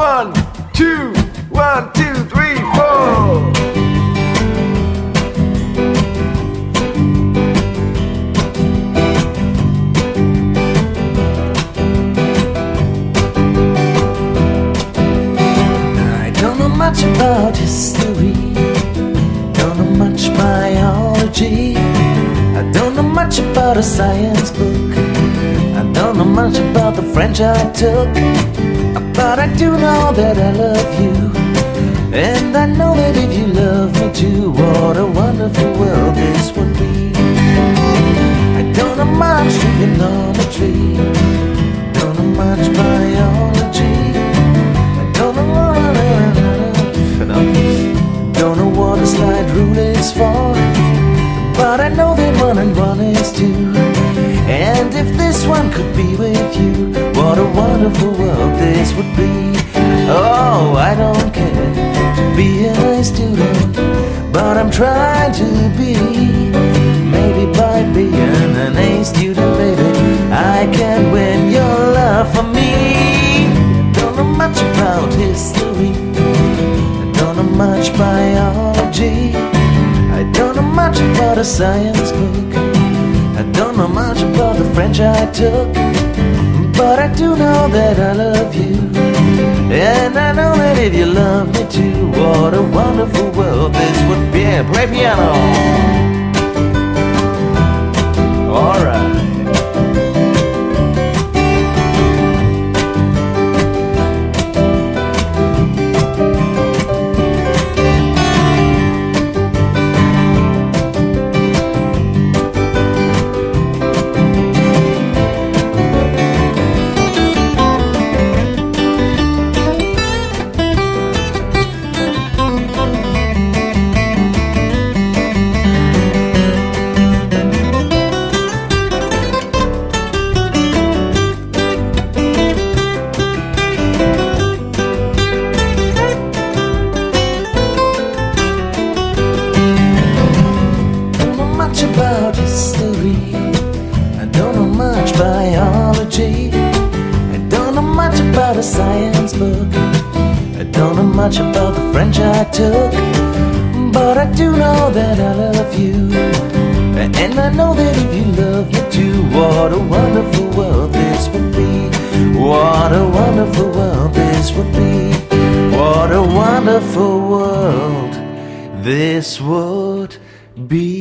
1, 2, 1, 2, 3, 4. Much about history, don't know much biology, I don't know much about a science book, I don't know much about the French I took, but I do know that I love you, and I know that if you love me too, what a wonderful world this would be. I don't know much trigonometry, don't know much biology, I don't know don't know what a slide rule is for, but I know that 1 and 1 is 2. And if this one could be with you, what a wonderful world this would be. Oh, I don't care to be an A student, but I'm trying to be. Maybe by being an A student, baby, I can win your love for me. Don't know much about history, don't know much biology, I don't know much about a science book, I don't know much about the French I took, but I do know that I love you, and I know that if you love me too, what a wonderful world this would be. Play piano. Alright. About history, I don't know much biology, I don't know much about a science book, I don't know much about the French I took, but I do know that I love you, and I know that if you love me too, what a wonderful world this would be. What a wonderful world this would be. What a wonderful world this would be.